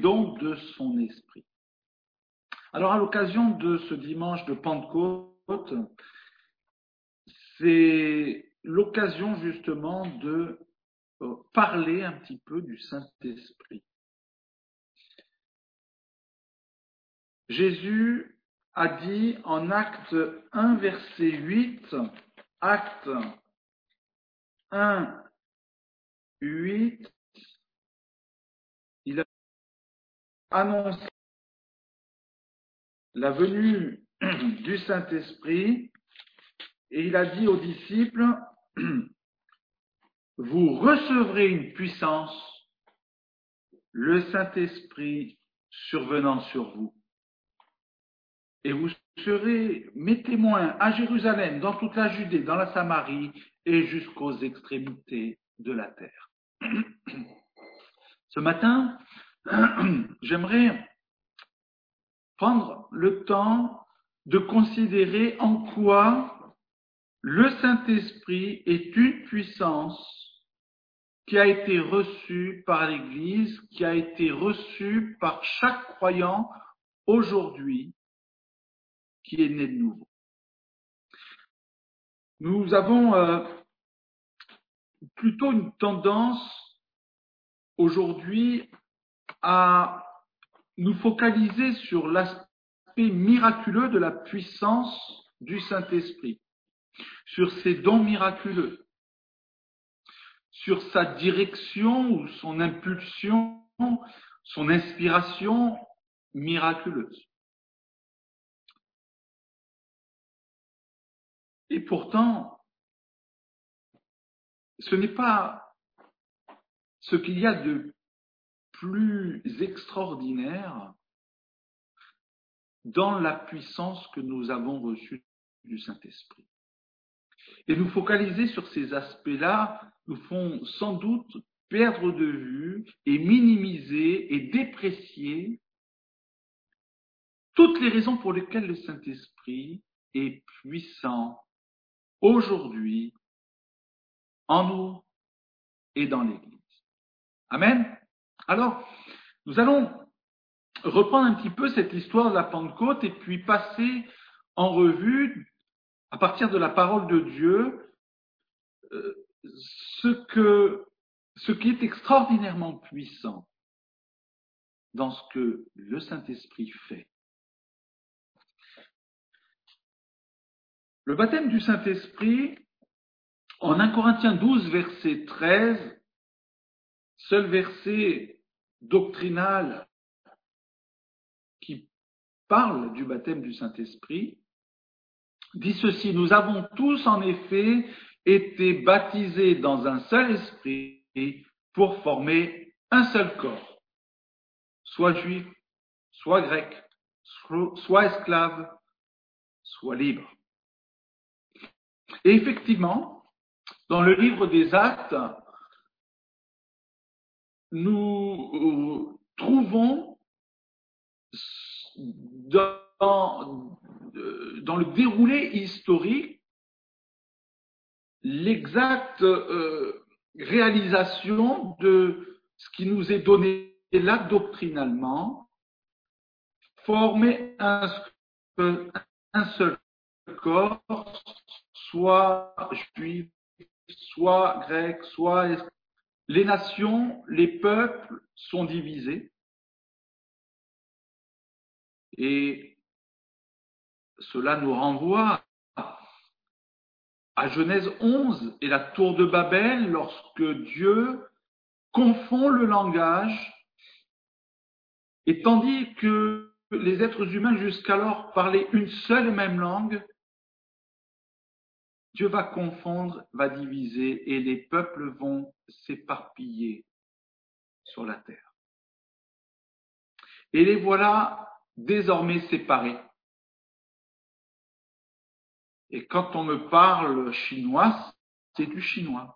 dons de son esprit. Alors, à l'occasion de ce dimanche de Pentecôte, c'est l'occasion justement de parler un petit peu du Saint-Esprit. Jésus a dit en Acte 1, verset 8, Acte 1, 8, il a annoncé la venue du Saint-Esprit et il a dit aux disciples, vous recevrez une puissance, le Saint-Esprit survenant sur vous. Et vous serez mes témoins à Jérusalem, dans toute la Judée, dans la Samarie et jusqu'aux extrémités de la terre. Ce matin, j'aimerais prendre le temps de considérer en quoi le Saint-Esprit est une puissance qui a été reçue par l'Église, qui a été reçue par chaque croyant aujourd'hui qui est né de nouveau. Nous avons plutôt une tendance aujourd'hui à nous focaliser sur l'aspect miraculeux de la puissance du Saint-Esprit, sur ses dons miraculeux, sur sa direction ou son impulsion, son inspiration miraculeuse. Et pourtant, ce n'est pas ce qu'il y a de plus extraordinaire dans la puissance que nous avons reçue du Saint-Esprit. Et nous focaliser sur ces aspects-là nous font sans doute perdre de vue et minimiser et déprécier toutes les raisons pour lesquelles le Saint-Esprit est puissant aujourd'hui en nous et dans l'Église. Amen. Alors, nous allons reprendre un petit peu cette histoire de la Pentecôte et puis passer en revue, à partir de la parole de Dieu, ce qui est extraordinairement puissant dans ce que le Saint-Esprit fait. Le baptême du Saint-Esprit, en 1 Corinthiens 12, verset 13, seul verset doctrinal qui parle du baptême du Saint-Esprit, dit ceci, nous avons tous en effet été baptisés dans un seul esprit pour former un seul corps, soit juif, soit grec, soit esclave, soit libre. Et effectivement, dans le livre des Actes, nous trouvons dans le déroulé historique l'exacte réalisation de ce qui nous est donné là doctrinalement, former un seul corps, soit juif, soit grec, soit les nations, les peuples sont divisés. Et cela nous renvoie à Genèse 11 et la tour de Babel, lorsque Dieu confond le langage, et tandis que les êtres humains jusqu'alors parlaient une seule et même langue, Dieu va confondre, va diviser, et les peuples vont s'éparpiller sur la terre. Et les voilà désormais séparés. Et quand on me parle chinois, c'est du chinois.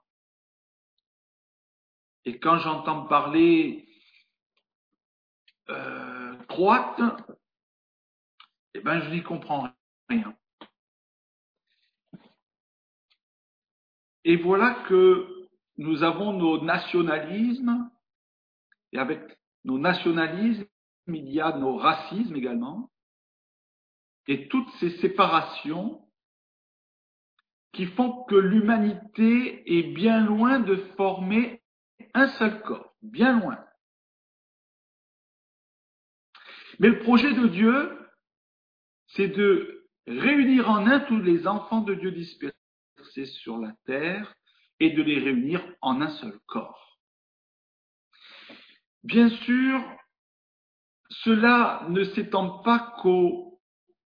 Et quand j'entends parler croate, eh ben je n'y comprends rien. Et voilà que nous avons nos nationalismes, et avec nos nationalismes, il y a nos racismes également, et toutes ces séparations qui font que l'humanité est bien loin de former un seul corps, bien loin. Mais le projet de Dieu, c'est de réunir en un tous les enfants de Dieu dispersés sur la terre et de les réunir en un seul corps. Bien sûr, cela ne s'étend pas qu'aux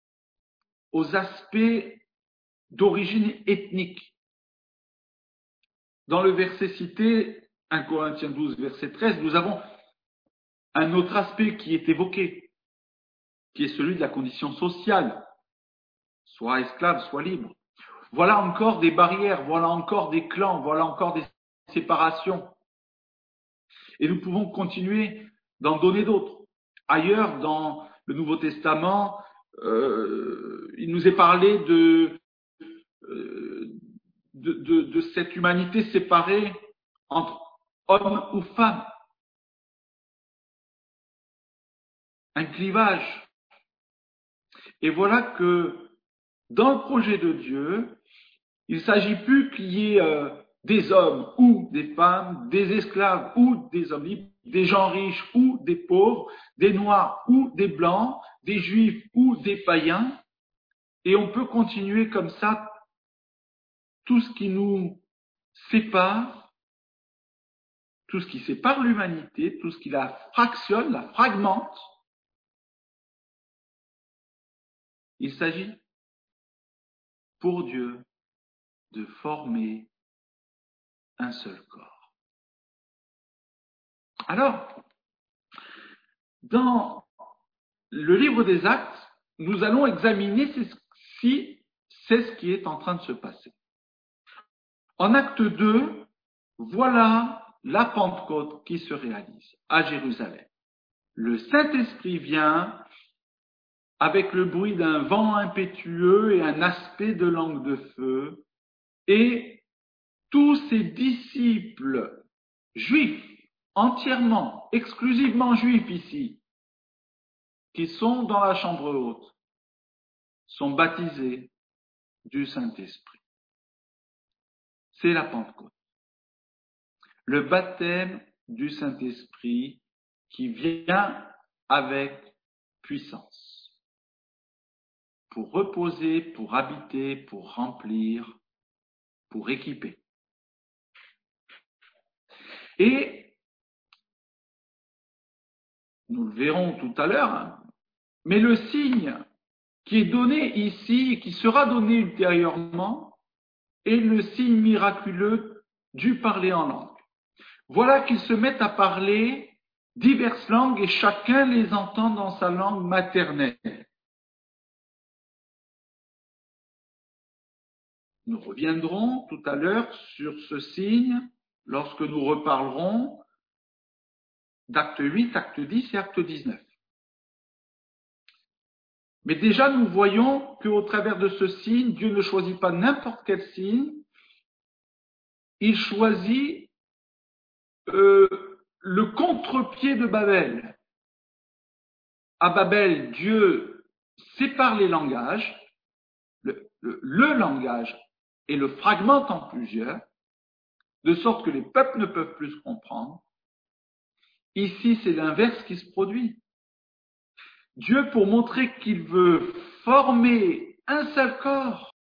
aspects d'origine ethnique. Dans le verset cité, 1 Corinthiens 12, verset 13, nous avons un autre aspect qui est évoqué, qui est celui de la condition sociale, soit esclave, soit libre. Voilà encore des barrières, voilà encore des clans, voilà encore des séparations. Et nous pouvons continuer d'en donner d'autres. Ailleurs, dans le Nouveau Testament, il nous est parlé de cette humanité séparée entre hommes ou femmes. Un clivage. Et voilà que dans le projet de Dieu, il ne s'agit plus qu'il y ait des hommes ou des femmes, des esclaves ou des hommes libres, des gens riches ou des pauvres, des noirs ou des blancs, des juifs ou des païens. Et on peut continuer comme ça tout ce qui nous sépare, tout ce qui sépare l'humanité, tout ce qui la fractionne, la fragmente. Il s'agit pour Dieu de former un seul corps. Alors, dans le livre des Actes, nous allons examiner si c'est ce qui est en train de se passer. En acte 2, voilà la Pentecôte qui se réalise à Jérusalem. Le Saint-Esprit vient avec le bruit d'un vent impétueux et un aspect de langue de feu, et tous ses disciples juifs, entièrement, exclusivement juifs ici, qui sont dans la chambre haute, sont baptisés du Saint-Esprit. C'est la Pentecôte. Le baptême du Saint-Esprit qui vient avec puissance pour reposer, pour habiter, pour remplir, pour équiper. Et nous le verrons tout à l'heure, mais le signe qui est donné ici et qui sera donné ultérieurement est le signe miraculeux du parler en langue. Voilà qu'ils se mettent à parler diverses langues et chacun les entend dans sa langue maternelle. Nous reviendrons tout à l'heure sur ce signe lorsque nous reparlerons d'acte 8, acte 10 et acte 19. Mais déjà, nous voyons qu'au travers de ce signe, Dieu ne choisit pas n'importe quel signe, il choisit le contre-pied de Babel. À Babel, Dieu sépare les langages, le langage, et le fragmente en plusieurs, de sorte que les peuples ne peuvent plus se comprendre. Ici, c'est l'inverse qui se produit. Dieu, pour montrer qu'il veut former un seul corps,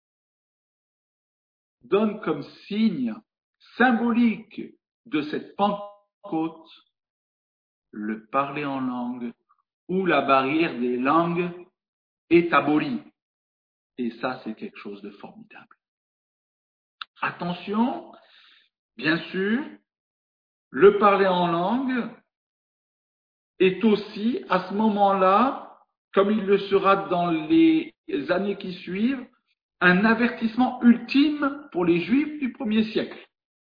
donne comme signe symbolique de cette Pentecôte le parler en langue, où la barrière des langues est abolie. Et ça, c'est quelque chose de formidable. Attention, bien sûr, le parler en langue est aussi, à ce moment-là, comme il le sera dans les années qui suivent, un avertissement ultime pour les Juifs du 1er siècle.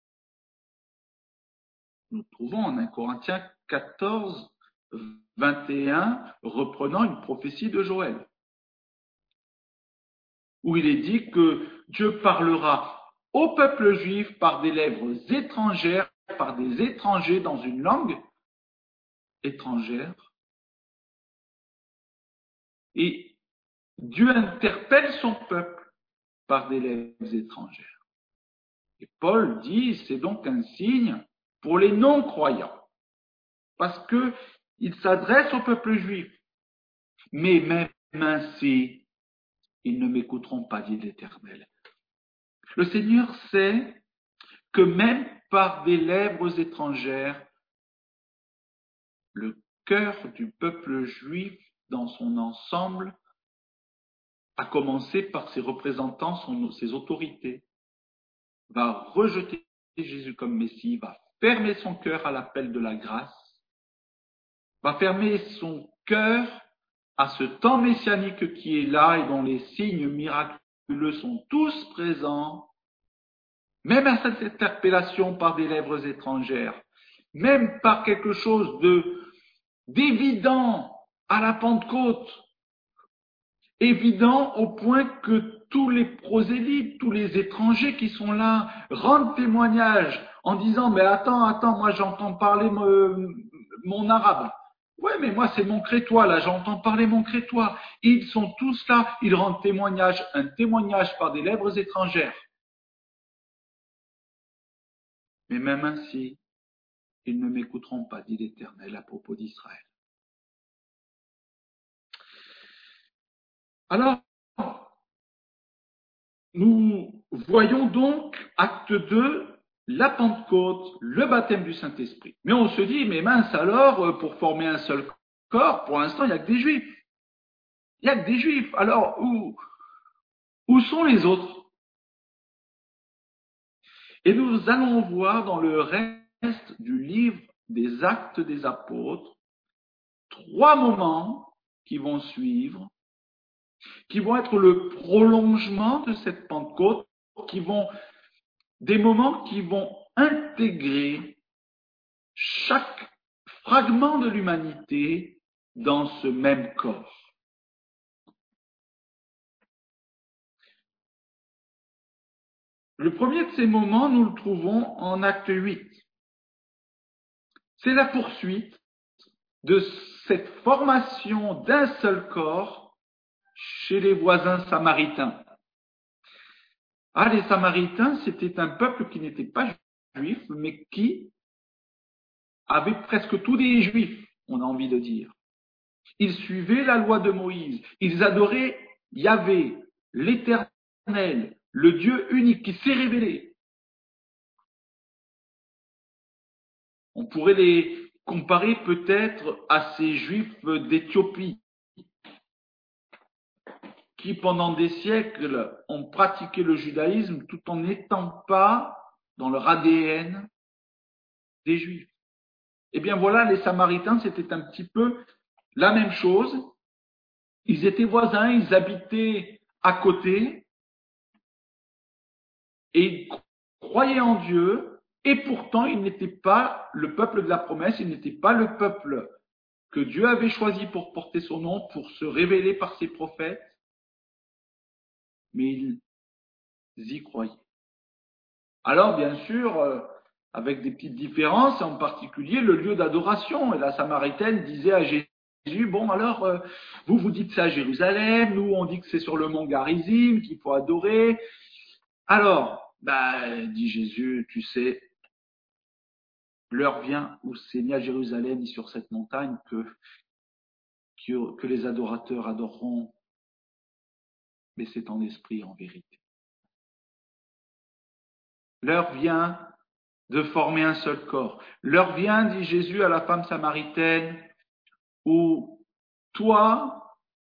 Nous trouvons en 1 Corinthiens 14, 21, reprenant une prophétie de Joël, où il est dit que Dieu parlera au peuple juif par des lèvres étrangères, par des étrangers dans une langue étrangères. Et Dieu interpelle son peuple par des lèvres étrangères. Et Paul dit, c'est donc un signe pour les non-croyants, parce qu'il s'adresse au peuple juif. Mais même ainsi, ils ne m'écouteront pas, dit l'Éternel. Le Seigneur sait que même par des lèvres étrangères, le cœur du peuple juif dans son ensemble, à commencer par ses représentants, ses autorités, va rejeter Jésus comme Messie, va fermer son cœur à l'appel de la grâce, va fermer son cœur à ce temps messianique qui est là et dont les signes miraculeux sont tous présents, même à cette interpellation par des lèvres étrangères, même par quelque chose d'évident à la Pentecôte, évident au point que tous les prosélytes, tous les étrangers qui sont là rendent témoignage en disant mais attends, moi j'entends parler mon arabe. Ouais, mais moi c'est mon crétois, là j'entends parler mon crétois. Ils sont tous là, ils rendent témoignage, un témoignage par des lèvres étrangères. Mais même ainsi, ils ne m'écouteront pas, dit l'Éternel à propos d'Israël. Alors, nous voyons donc, acte 2, la Pentecôte, le baptême du Saint-Esprit. Mais on se dit, mais mince alors, pour former un seul corps, pour l'instant, il n'y a que des Juifs. Il n'y a que des Juifs. Alors, où sont les autres? Et nous allons voir dans le reste du livre des Actes des Apôtres, 3 moments qui vont suivre, qui vont être le prolongement de cette Pentecôte, des moments qui vont intégrer chaque fragment de l'humanité dans ce même corps. Le premier de ces moments, nous le trouvons en acte 8. C'est la poursuite de cette formation d'un seul corps chez les voisins samaritains. Ah, les Samaritains, c'était un peuple qui n'était pas juif, mais qui avait presque tous des juifs, on a envie de dire. Ils suivaient la loi de Moïse. Ils adoraient Yahvé, l'Éternel, le Dieu unique qui s'est révélé. On pourrait les comparer peut-être à ces juifs d'Éthiopie qui pendant des siècles ont pratiqué le judaïsme tout en n'étant pas dans leur ADN des juifs. Eh bien voilà, les Samaritains, c'était un petit peu la même chose. Ils étaient voisins, ils habitaient à côté et ils croyaient en Dieu et pourtant ils n'étaient pas le peuple de la promesse, ils n'étaient pas le peuple que Dieu avait choisi pour porter son nom, pour se révéler par ses prophètes, mais ils y croyaient. Alors bien sûr, avec des petites différences, en particulier le lieu d'adoration. Et la Samaritaine disait à Jésus, bon alors, vous dites ça à Jérusalem, nous on dit que c'est sur le mont Garizim qu'il faut adorer. Alors, dit Jésus, tu sais, l'heure vient où c'est ni à Jérusalem ni sur cette montagne que les adorateurs adoreront, mais c'est en esprit, en vérité. L'heure vient de former un seul corps. L'heure vient, dit Jésus à la femme samaritaine, où toi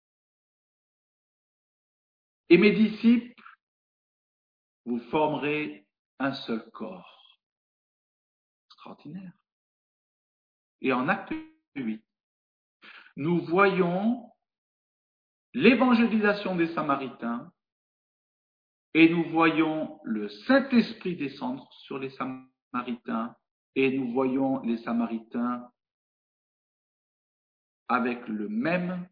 et mes disciples, vous formerez un seul corps. Extraordinaire. Et en acte 8, nous voyons l'évangélisation des Samaritains et nous voyons le Saint-Esprit descendre sur les Samaritains et nous voyons les Samaritains avec le même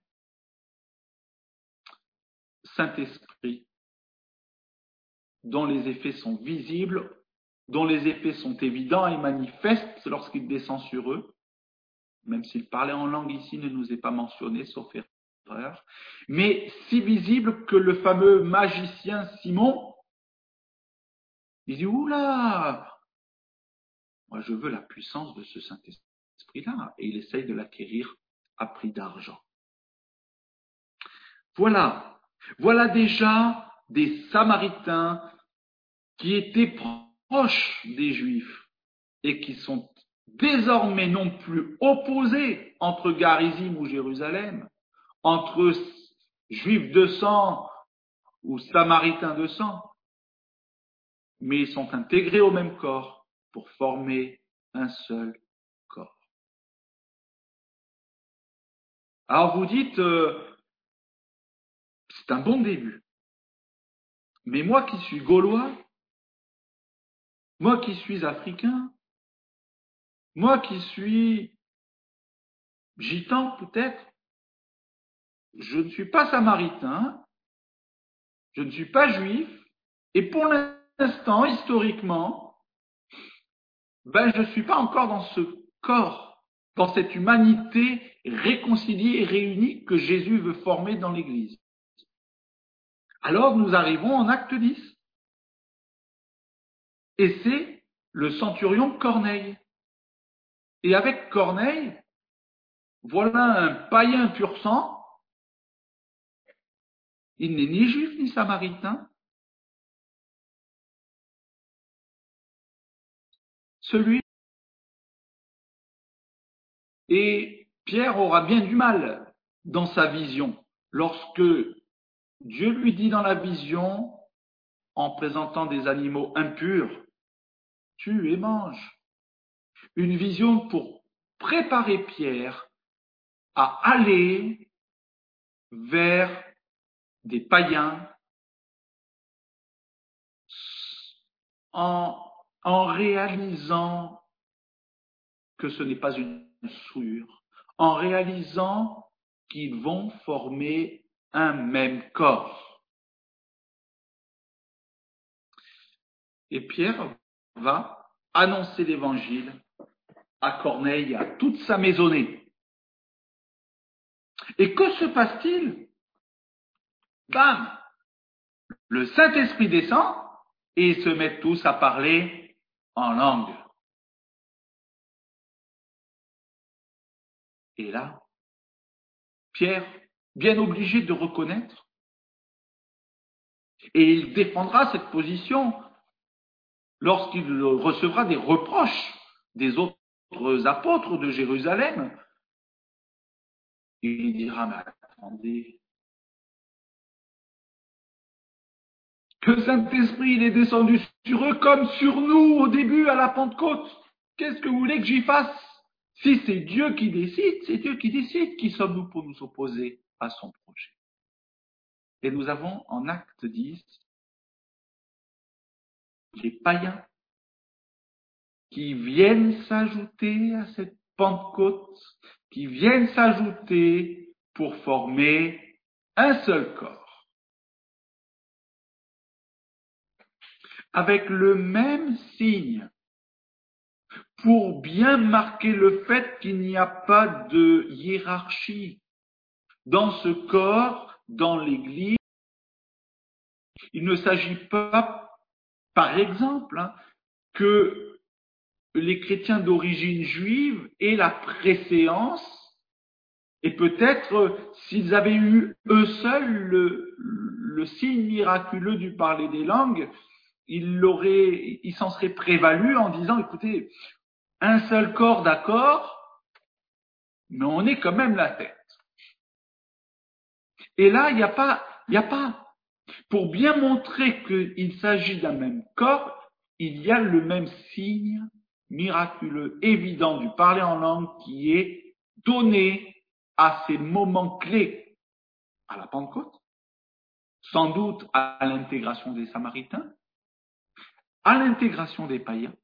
Saint-Esprit dont les effets sont visibles, dont les effets sont évidents et manifestes lorsqu'il descend sur eux. même s'il parlait en langue ici ne nous est pas mentionné, sauf erreur, mais si visible que le fameux magicien Simon, il dit, oula, moi je veux la puissance de ce Saint-Esprit-là, et il essaye de l'acquérir à prix d'argent. Voilà déjà des Samaritains qui étaient proches des Juifs et qui sont désormais non plus opposés entre Garizim ou Jérusalem, entre Juifs de sang ou Samaritains de sang, mais ils sont intégrés au même corps pour former un seul corps. Alors vous dites, c'est un bon début, mais moi qui suis gaulois, moi qui suis africain, moi qui suis gitan peut-être, je ne suis pas samaritain, je ne suis pas juif, et pour l'instant, historiquement, je ne suis pas encore dans ce corps, dans cette humanité réconciliée et réunie que Jésus veut former dans l'Église. Alors nous arrivons en acte 10. Et c'est le centurion Corneille. Et avec Corneille, voilà un païen pur sang. Il n'est ni juif ni samaritain. Celui. Et Pierre aura bien du mal dans sa vision lorsque Dieu lui dit dans la vision, en présentant des animaux impurs, tue et mange. Une vision pour préparer Pierre à aller vers des païens en réalisant que ce n'est pas une souillure, en réalisant qu'ils vont former un même corps. Et Pierre va annoncer l'évangile à Corneille et à toute sa maisonnée. Et que se passe-t-il? Bam! Le Saint-Esprit descend et ils se mettent tous à parler en langue. Et là, Pierre, bien obligé de reconnaître, et il défendra cette position lorsqu'il recevra des reproches des autres apôtres de Jérusalem. Il dira, mais attendez, que le Saint-Esprit il est descendu sur eux comme sur nous au début à la Pentecôte. Qu'est-ce que vous voulez que j'y fasse? Si c'est Dieu qui décide, c'est Dieu qui décide. Qui sommes-nous pour nous opposer à son projet? Et nous avons en acte 10 les païens qui viennent s'ajouter à cette Pentecôte, qui viennent s'ajouter pour former un seul corps. Avec le même signe, pour bien marquer le fait qu'il n'y a pas de hiérarchie dans ce corps, dans l'Église. Il ne s'agit pas, par exemple, que les chrétiens d'origine juive aient la préséance, et peut-être s'ils avaient eu eux seuls le signe miraculeux du parler des langues, ils s'en seraient prévalus en disant, écoutez, un seul corps, d'accord, mais on est quand même la tête. Et là, il n'y a pas, pour bien montrer qu'il s'agit d'un même corps, il y a le même signe miraculeux, évident du parler en langue qui est donné à ces moments clés à la Pentecôte, sans doute à l'intégration des Samaritains, à l'intégration des païens,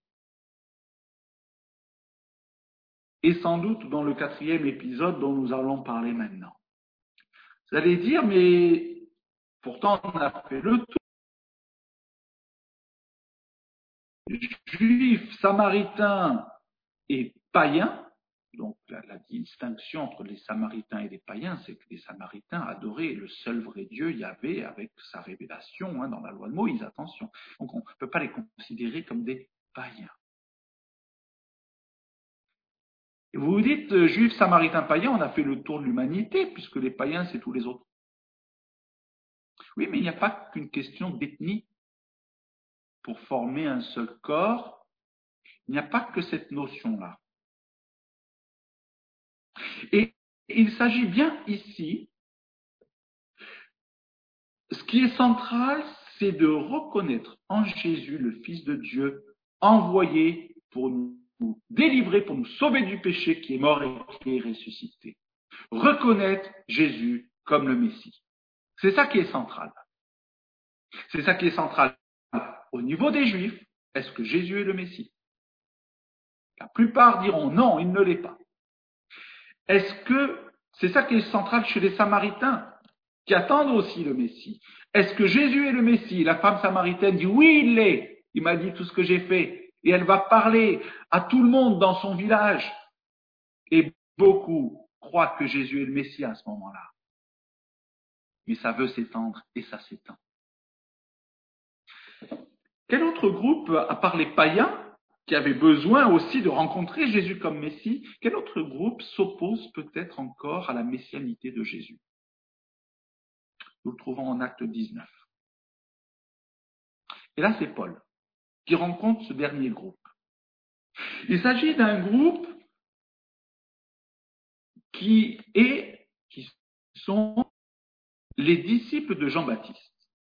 et sans doute dans le 4e épisode dont nous allons parler maintenant. Vous allez dire, mais pourtant on a fait le tour. Juifs, Samaritains et païens, Donc la distinction entre les Samaritains et les païens, c'est que les Samaritains adoraient le seul vrai Dieu, Yahvé, avec sa révélation dans la loi de Moïse, attention. Donc on ne peut pas les considérer comme des païens. Et vous vous dites, juifs, samaritains, païens, on a fait le tour de l'humanité, puisque les païens, c'est tous les autres. Oui, mais il n'y a pas qu'une question d'ethnie pour former un seul corps. Il n'y a pas que cette notion-là. Et il s'agit bien ici, ce qui est central, c'est de reconnaître en Jésus le Fils de Dieu, envoyé pour nous délivrer, pour nous sauver du péché, qui est mort et qui est ressuscité. Reconnaître Jésus comme le Messie. C'est ça qui est central. C'est ça qui est central. Au niveau des Juifs, est-ce que Jésus est le Messie? La plupart diront non, il ne l'est pas. Est-ce que c'est ça qui est central chez les Samaritains, qui attendent aussi le Messie? Est-ce que Jésus est le Messie? La femme samaritaine dit oui, il l'est. Il m'a dit tout ce que j'ai fait. Et elle va parler à tout le monde dans son village. Et beaucoup croient que Jésus est le Messie à ce moment-là. Mais ça veut s'étendre et ça s'étend. Quel autre groupe, à part les païens, qui avaient besoin aussi de rencontrer Jésus comme Messie, quel autre groupe s'oppose peut-être encore à la messianité de Jésus? Nous le trouvons en Acte 19. Et là, c'est Paul qui rencontre ce dernier groupe. Il s'agit d'un groupe qui sont les disciples de Jean-Baptiste.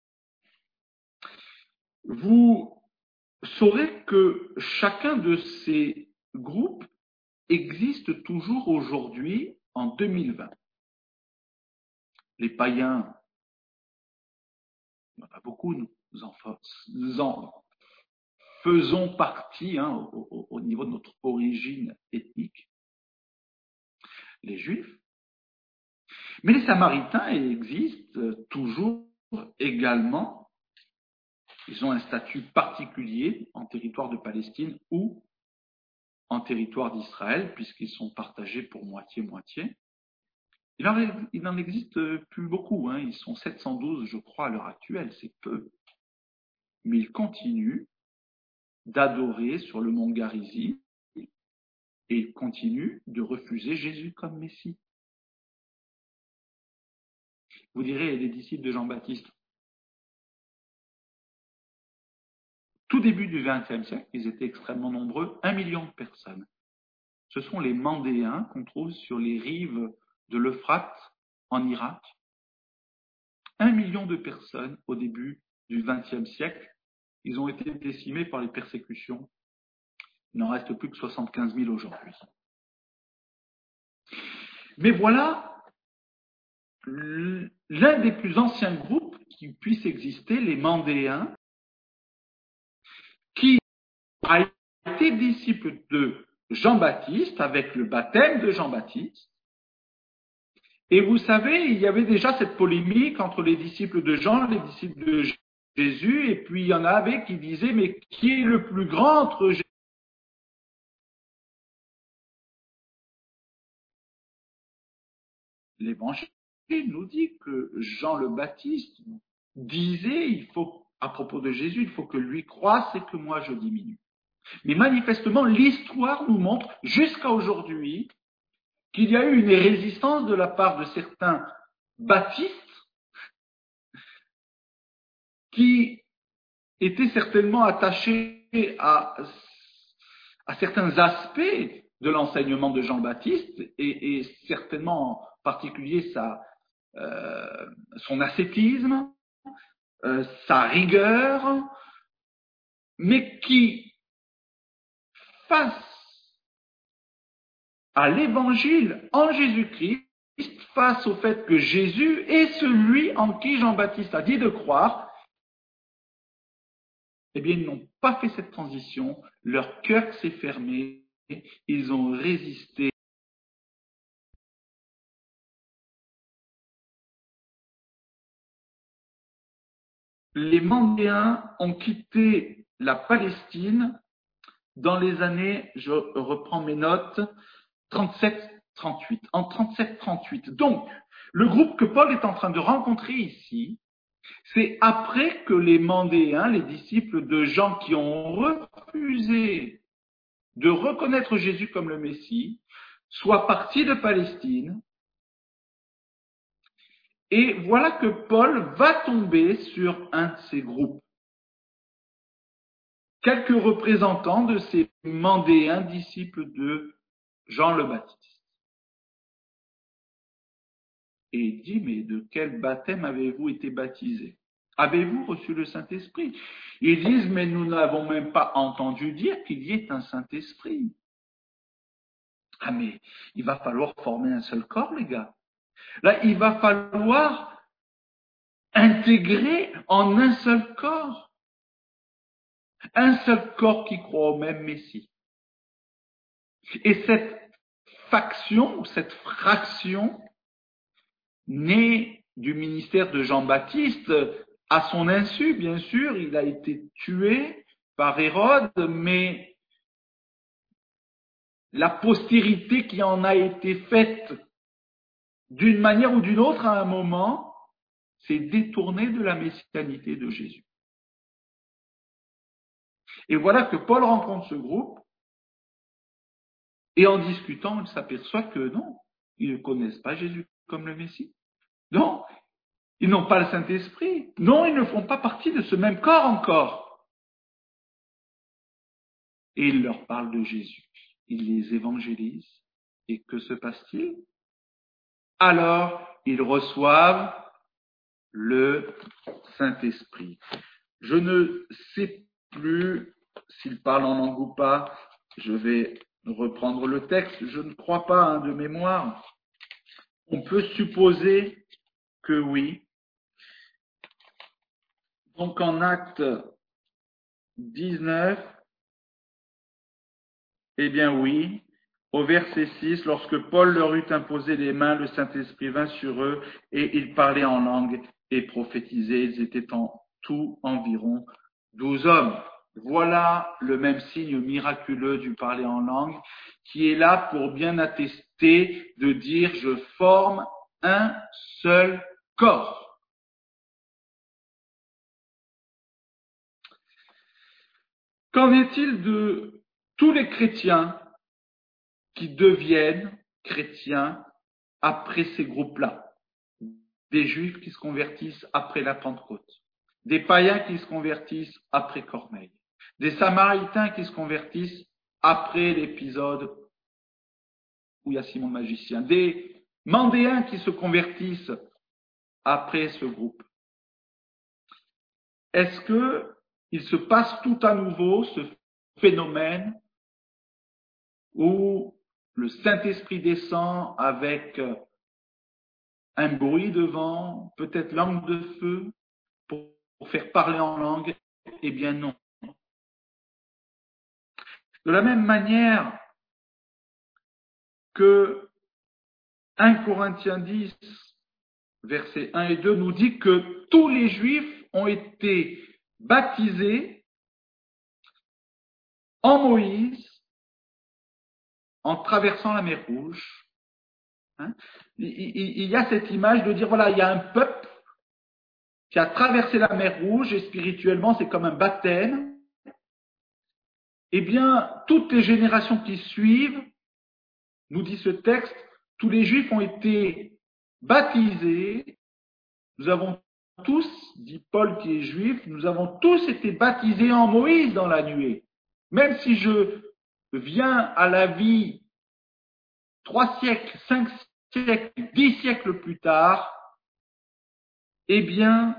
Vous saurez que chacun de ces groupes existe toujours aujourd'hui en 2020. Les païens, il y en a beaucoup, nous en faisons partie au niveau de notre origine ethnique. Les Juifs. Mais les Samaritains existent toujours également. Ils ont un statut particulier en territoire de Palestine ou en territoire d'Israël, puisqu'ils sont partagés pour moitié-moitié. Il n'en existe plus beaucoup. Ils sont 712, je crois, à l'heure actuelle. C'est peu. Mais ils continuent d'adorer sur le mont Garizim et ils continuent de refuser Jésus comme Messie. Vous direz, les disciples de Jean-Baptiste, tout début du XXe siècle, ils étaient extrêmement nombreux, 1 million de personnes. Ce sont les Mandéens qu'on trouve sur les rives de l'Euphrate en Irak. 1 million de personnes au début du XXe siècle. Ils ont été décimés par les persécutions. Il n'en reste plus que 75 000 aujourd'hui. Mais voilà l'un des plus anciens groupes qui puisse exister, les Mandéens, qui a été disciple de Jean-Baptiste avec le baptême de Jean-Baptiste. Et vous savez, il y avait déjà cette polémique entre les disciples de Jean et les disciples de Jésus, et puis il y en avait qui disaient, mais qui est le plus grand entre Jésus? L'Évangile nous dit que Jean le Baptiste disait, à propos de Jésus, il faut que lui croisse et que moi je diminue. Mais manifestement, l'histoire nous montre jusqu'à aujourd'hui qu'il y a eu une résistance de la part de certains baptistes qui étaient certainement attachés à certains aspects de l'enseignement de Jean-Baptiste et certainement en particulier son ascétisme, sa rigueur, mais qui, face à l'évangile en Jésus-Christ, face au fait que Jésus est celui en qui Jean-Baptiste a dit de croire, eh bien, ils n'ont pas fait cette transition, leur cœur s'est fermé, ils ont résisté. Les Mandéens ont quitté la Palestine dans les années, je reprends mes notes, 37-38. En 37-38. Donc, le groupe que Paul est en train de rencontrer ici, c'est après que les Mandéens, les disciples de Jean qui ont refusé de reconnaître Jésus comme le Messie, soient partis de Palestine. Et voilà que Paul va tomber sur un de ces groupes. Quelques représentants de ces Mandéens, disciples de Jean le Baptiste. Et il dit, mais de quel baptême avez-vous été baptisés? Avez-vous reçu le Saint-Esprit? Ils disent, mais nous n'avons même pas entendu dire qu'il y ait un Saint-Esprit. Ah, mais il va falloir former un seul corps, les gars. Là, il va falloir intégrer en un seul corps qui croit au même Messie. Et cette faction, ou cette fraction, née du ministère de Jean-Baptiste, à son insu, bien sûr, il a été tué par Hérode, mais la postérité qui en a été faite d'une manière ou d'une autre à un moment, s'est détournée de la messianité de Jésus. Et voilà que Paul rencontre ce groupe, et en discutant, il s'aperçoit que non, ils ne connaissent pas Jésus comme le Messie. Non, ils n'ont pas le Saint-Esprit. Non, ils ne font pas partie de ce même corps encore. Et il leur parle de Jésus. Il les évangélise. Et que se passe-t-il? Alors, ils reçoivent le Saint-Esprit. Je ne sais plus s'il parle en langue ou pas. Je vais reprendre le texte. Je ne crois pas, de mémoire. On peut supposer que oui. Donc en Acte 19, eh bien oui, au verset 6, lorsque Paul leur eut imposé les mains, le Saint-Esprit vint sur eux et ils parlaient en langue et prophétisaient. Ils étaient en tout environ 12 hommes. Voilà le même signe miraculeux du parler en langue qui est là pour bien attester de dire je forme un seul corps. Qu'en est-il de tous les chrétiens qui deviennent chrétiens après ces groupes-là? Des juifs qui se convertissent après la Pentecôte, des païens qui se convertissent après Corneille, des samaritains qui se convertissent après l'épisode où il y a Simon le magicien, des mandéens qui se convertissent après ce groupe. Est-ce que il se passe tout à nouveau ce phénomène où le Saint-Esprit descend avec un bruit de vent, peut-être langue de feu, pour faire parler en langue? Eh bien non. De la même manière que 1 Corinthiens 10, versets 1 et 2 nous dit que tous les Juifs ont été baptisés en Moïse en traversant la mer Rouge. Il y a cette image de dire, voilà, il y a un peuple qui a traversé la mer Rouge et spirituellement c'est comme un baptême. Eh bien, toutes les générations qui suivent, nous dit ce texte, tous les Juifs ont été baptisés. Nous avons tous, dit Paul qui est juif, nous avons tous été baptisés en Moïse dans la nuée. Même si je viens à la vie 3 siècles, 5 siècles, 10 siècles plus tard, eh bien,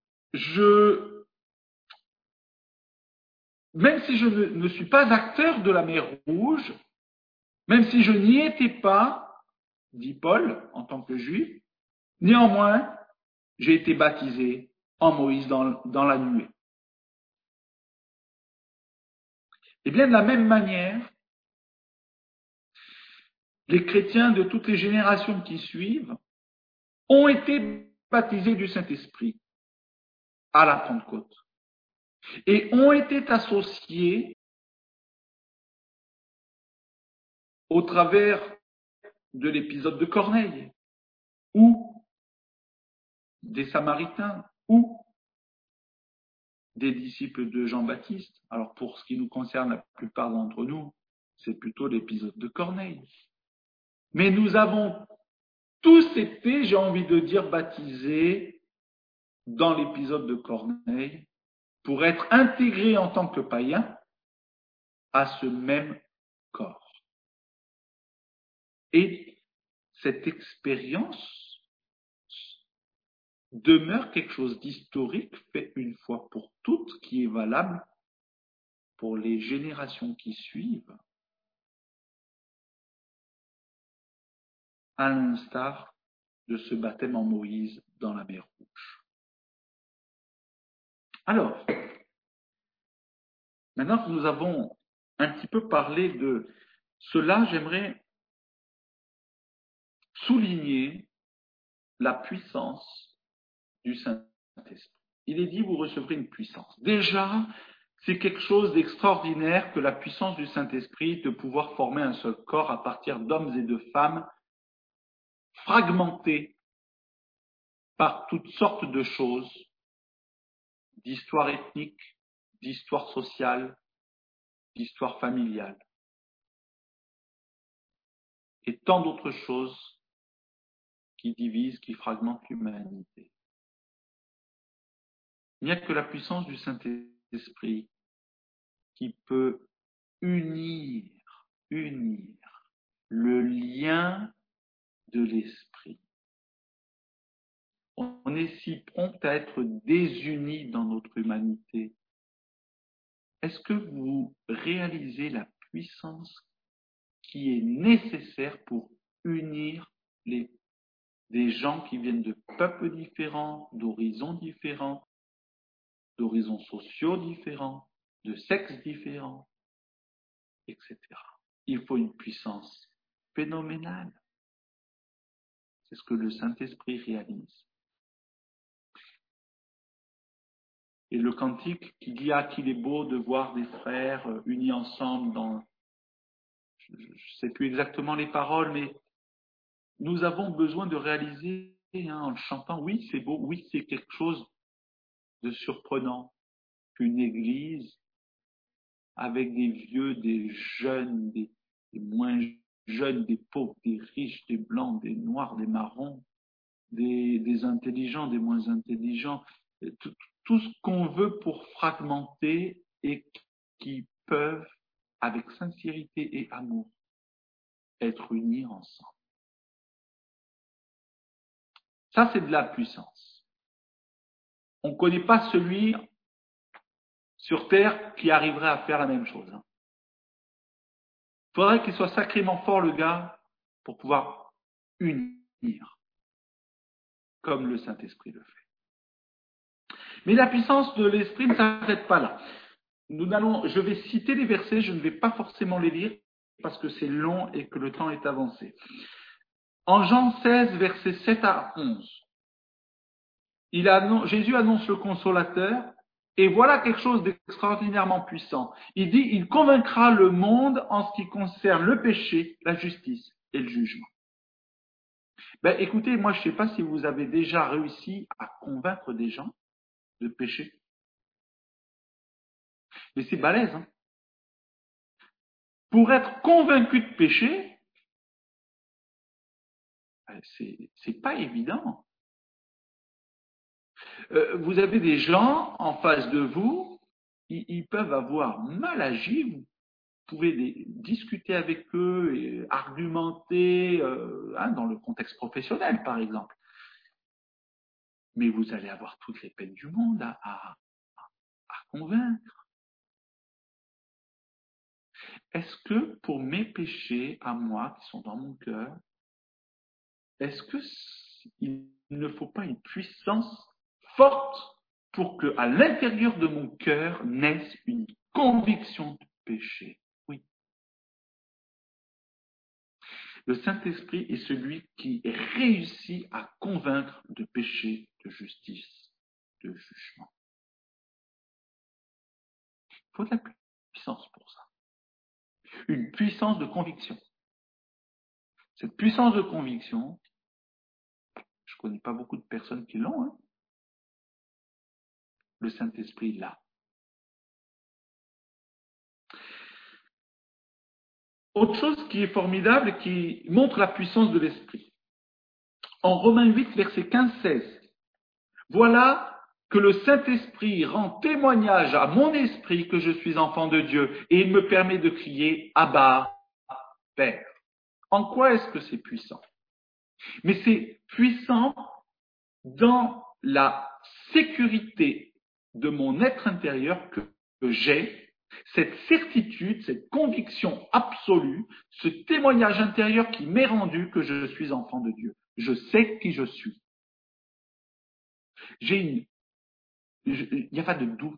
même si je ne suis pas acteur de la mer Rouge, même si je n'y étais pas, dit Paul en tant que juif, néanmoins, j'ai été baptisé en Moïse dans la nuée. Et bien de la même manière, les chrétiens de toutes les générations qui suivent ont été baptisés du Saint-Esprit à la Pentecôte et ont été associés au travers de l'épisode de Corneille, ou des Samaritains, ou des disciples de Jean-Baptiste. Alors pour ce qui nous concerne, la plupart d'entre nous, c'est plutôt l'épisode de Corneille. Mais nous avons tous été, j'ai envie de dire, baptisés dans l'épisode de Corneille pour être intégrés en tant que païens à ce même corps. Et cette expérience demeure quelque chose d'historique fait une fois pour toutes qui est valable pour les générations qui suivent, à l'instar de ce baptême en Moïse dans la mer Rouge. Alors, maintenant que nous avons un petit peu parlé de cela, j'aimerais souligner la puissance du Saint-Esprit. Il est dit, vous recevrez une puissance. Déjà, c'est quelque chose d'extraordinaire que la puissance du Saint-Esprit de pouvoir former un seul corps à partir d'hommes et de femmes fragmentés par toutes sortes de choses, d'histoire ethnique, d'histoire sociale, d'histoire familiale, et tant d'autres choses qui divisent, qui fragmentent l'humanité. Il n'y a que la puissance du Saint-Esprit qui peut unir le lien de l'esprit. On est si prompt à être désunis dans notre humanité. Est-ce que vous réalisez la puissance qui est nécessaire pour unir des gens qui viennent de peuples différents, d'horizons différents, d'horizons sociaux différents, de sexes différents, etc. Il faut une puissance phénoménale. C'est ce que le Saint-Esprit réalise. Et le cantique qui dit « Ah, qu'il est beau de voir des frères unis ensemble dans… » Je ne sais plus exactement les paroles, mais nous avons besoin de réaliser en le chantant, oui, c'est beau, oui, c'est quelque chose de surprenant qu'une église avec des vieux, des jeunes, des moins jeunes, des pauvres, des riches, des blancs, des noirs, des marrons, des intelligents, des moins intelligents, tout ce qu'on veut pour fragmenter et qui peuvent, avec sincérité et amour, être unis ensemble. Ça, c'est de la puissance. On ne connaît pas celui sur Terre qui arriverait à faire la même chose. Il faudrait qu'il soit sacrément fort, le gars, pour pouvoir unir, comme le Saint-Esprit le fait. Mais la puissance de l'Esprit ne s'arrête pas là. Je vais citer les versets, je ne vais pas forcément les lire, parce que c'est long et que le temps est avancé. En Jean 16, versets 7 à 11, Jésus annonce le Consolateur, et voilà quelque chose d'extraordinairement puissant. Il dit, il convaincra le monde en ce qui concerne le péché, la justice et le jugement. Ben, écoutez, moi je ne sais pas si vous avez déjà réussi à convaincre des gens de péché. Mais c'est balèze, hein. Pour être convaincu de péché, c'est pas évident. Vous avez des gens en face de vous, ils peuvent avoir mal agi, vous pouvez discuter avec eux et argumenter dans le contexte professionnel, par exemple. Mais vous allez avoir toutes les peines du monde à convaincre. Est-ce que pour mes péchés à moi qui sont dans mon cœur, est-ce qu'il ne faut pas une puissance forte pour que, à l'intérieur de mon cœur, naisse une conviction de péché? Oui. Le Saint-Esprit est celui qui réussit à convaincre de péché, de justice, de jugement. Il faut de la puissance pour ça. Une puissance de conviction. Cette puissance de conviction, je ne connais pas beaucoup de personnes qui l'ont, hein. Le Saint-Esprit l'a. Autre chose qui est formidable et qui montre la puissance de l'Esprit. En Romains 8, versets 15-16, voilà que le Saint-Esprit rend témoignage à mon esprit que je suis enfant de Dieu et il me permet de crier Abba, Père. En quoi est-ce que c'est puissant? Mais c'est puissant dans la sécurité de mon être intérieur que j'ai, cette certitude, cette conviction absolue, ce témoignage intérieur qui m'est rendu que je suis enfant de Dieu. Je sais qui je suis. Il n'y a pas de doute.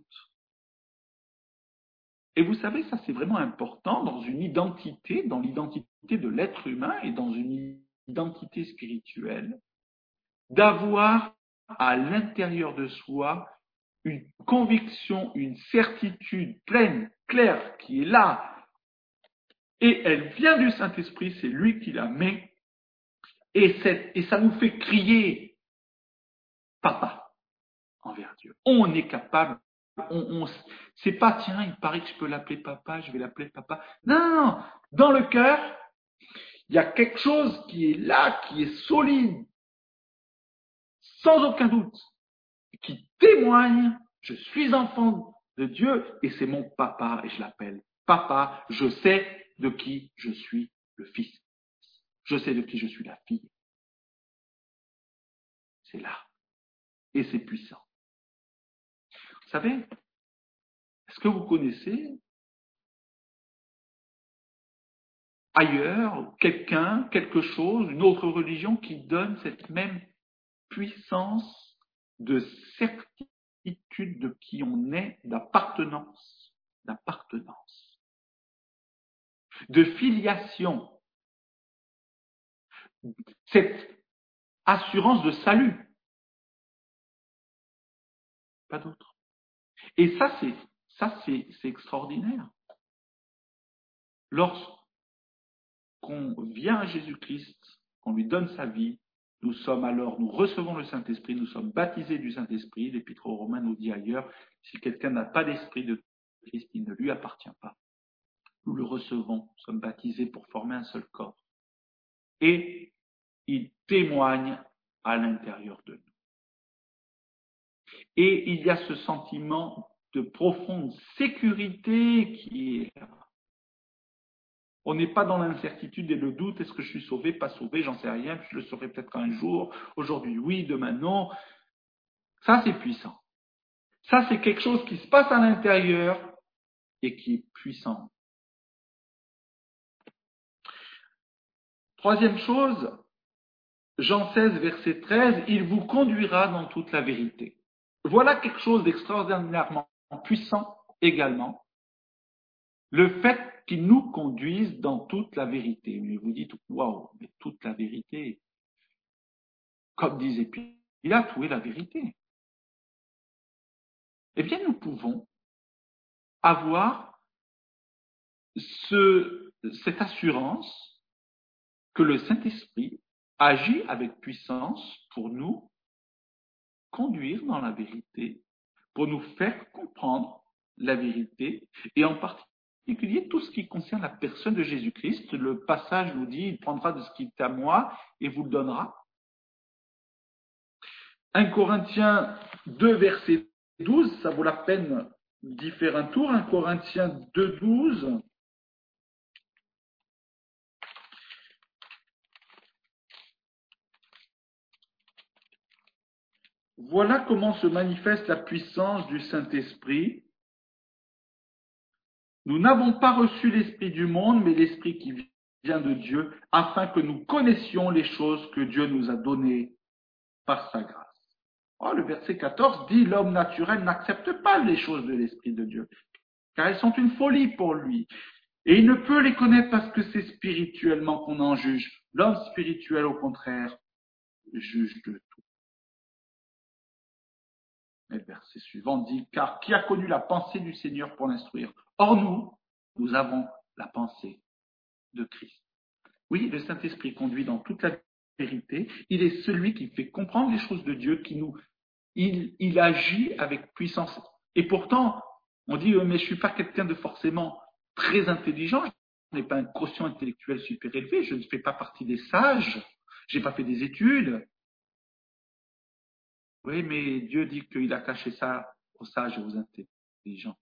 Et vous savez, ça c'est vraiment important dans une identité, dans l'identité de l'être humain et dans une identité spirituelle, d'avoir à l'intérieur de soi une conviction, une certitude pleine, claire, qui est là, et elle vient du Saint-Esprit, c'est lui qui la met, et ça nous fait crier Papa envers Dieu. On est capable, c'est pas tiens, il paraît que je peux l'appeler Papa, je vais l'appeler Papa. Non, dans le cœur, il y a quelque chose qui est là, qui est solide, sans aucun doute, qui témoigne, je suis enfant de Dieu et c'est mon papa et je l'appelle papa, je sais de qui je suis le fils. Je sais de qui je suis la fille. C'est là. Et c'est puissant. Vous savez, est-ce que vous connaissez ailleurs quelqu'un, quelque chose, une autre religion qui donne cette même puissance de certitude de qui on est, d'appartenance, de filiation, cette assurance de salut? Pas d'autre. Et ça, c'est extraordinaire. Lorsqu'on vient à Jésus-Christ, qu'on lui donne sa vie, nous recevons le Saint-Esprit, nous sommes baptisés du Saint-Esprit. L'Épître aux Romains nous dit ailleurs, si quelqu'un n'a pas l'Esprit de Christ, il ne lui appartient pas. Nous le recevons, nous sommes baptisés pour former un seul corps. Et il témoigne à l'intérieur de nous. Et il y a ce sentiment de profonde sécurité qui est là. On n'est pas dans l'incertitude et le doute, est-ce que je suis sauvé, pas sauvé, j'en sais rien, puis je le saurai peut-être un jour, aujourd'hui oui, demain non. Ça c'est puissant. Ça c'est quelque chose qui se passe à l'intérieur et qui est puissant. Troisième chose, Jean 16, verset 13, il vous conduira dans toute la vérité. Voilà quelque chose d'extraordinairement puissant également. Le fait qu'il nous conduise dans toute la vérité. Mais vous dites, waouh, mais toute la vérité. Comme disait Pilate, où est la vérité? Eh bien, nous pouvons avoir cette assurance que le Saint-Esprit agit avec puissance pour nous conduire dans la vérité, pour nous faire comprendre la vérité, et en particulier tout ce qui concerne la personne de Jésus-Christ. Le passage nous dit, il prendra de ce qui est à moi et vous le donnera. 1 Corinthiens 2, verset 12, ça vaut la peine d'y faire un tour. 1 Corinthiens 2, 12. Voilà comment se manifeste la puissance du Saint-Esprit. Nous n'avons pas reçu l'Esprit du monde, mais l'Esprit qui vient de Dieu, afin que nous connaissions les choses que Dieu nous a données par sa grâce. Oh, le verset 14 dit, l'homme naturel n'accepte pas les choses de l'Esprit de Dieu, car elles sont une folie pour lui. Et il ne peut les connaître parce que c'est spirituellement qu'on en juge. L'homme spirituel, au contraire, juge de tout. Et le verset suivant dit, car qui a connu la pensée du Seigneur pour l'instruire? Or nous avons la pensée de Christ. Oui, le Saint-Esprit conduit dans toute la vérité. Il est celui qui fait comprendre les choses de Dieu, il agit avec puissance. Et pourtant, on dit, mais je ne suis pas quelqu'un de forcément très intelligent, je n'ai pas un quotient intellectuel super élevé, je ne fais pas partie des sages, je n'ai pas fait des études. Oui, mais Dieu dit qu'il a caché ça aux sages et aux intelligents.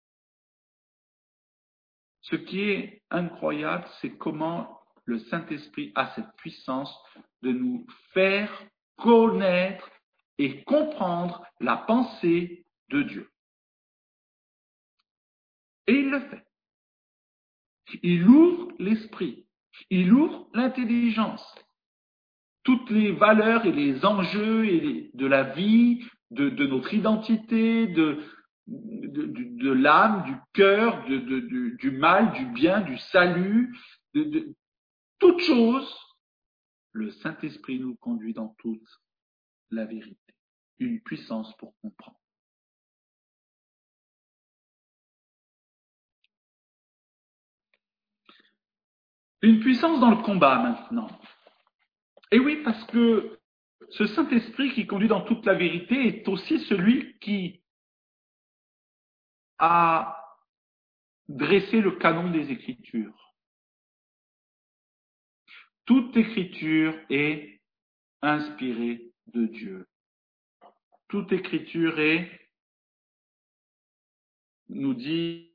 Ce qui est incroyable, c'est comment le Saint-Esprit a cette puissance de nous faire connaître et comprendre la pensée de Dieu. Et il le fait. Il ouvre l'esprit, il ouvre l'intelligence. Toutes les valeurs et les enjeux de la vie, de notre identité, de l'âme, du cœur, du mal, du bien, du salut, de toutes choses, le Saint-Esprit nous conduit dans toute la vérité. Une puissance pour comprendre. Une puissance dans le combat maintenant. Et oui, parce que ce Saint-Esprit qui conduit dans toute la vérité est aussi celui qui a dressé le canon des Écritures. Toute Écriture est inspirée de Dieu. Toute Écriture est, nous dit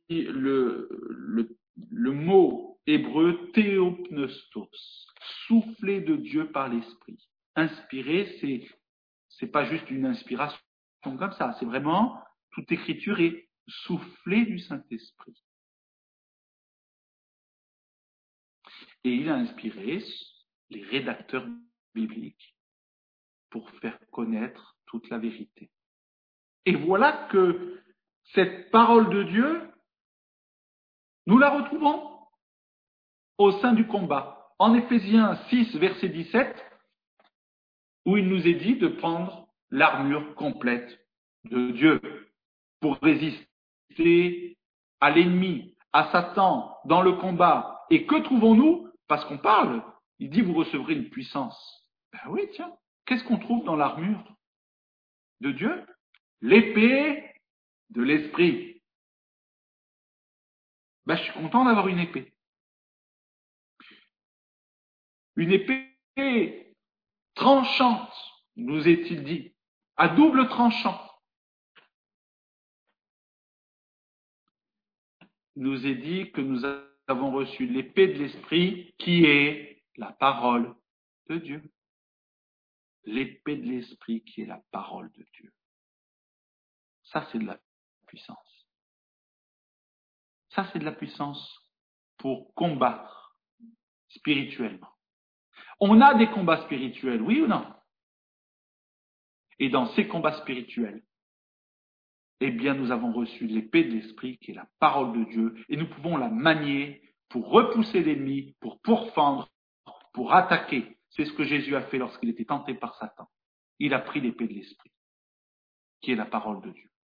le mot hébreu théopneustos, soufflé de Dieu par l'Esprit. Inspiré, c'est pas juste une inspiration comme ça, c'est vraiment toute Écriture est soufflée du Saint-Esprit. Et il a inspiré les rédacteurs bibliques pour faire connaître toute la vérité. Et voilà que cette parole de Dieu, nous la retrouvons au sein du combat. En Éphésiens 6, verset 17, où il nous est dit de prendre l'armure complète de Dieu pour résister à l'ennemi, à Satan, dans le combat. Et que trouvons-nous? Parce qu'on parle, il dit vous recevrez une puissance. Ben oui, tiens, qu'est-ce qu'on trouve dans l'armure de Dieu? L'épée de l'esprit. Ben, je suis content d'avoir une épée. Une épée tranchante, nous est-il dit, à double tranchant. Il nous est dit que nous avons reçu l'épée de l'esprit qui est la parole de Dieu. L'épée de l'esprit qui est la parole de Dieu. Ça, c'est de la puissance. Ça, c'est de la puissance pour combattre spirituellement. On a des combats spirituels, oui ou non? Et dans ces combats spirituels, eh bien, nous avons reçu l'épée de l'esprit qui est la parole de Dieu et nous pouvons la manier pour repousser l'ennemi, pour pourfendre, pour attaquer. C'est ce que Jésus a fait lorsqu'il était tenté par Satan. Il a pris l'épée de l'esprit, qui est la parole de Dieu.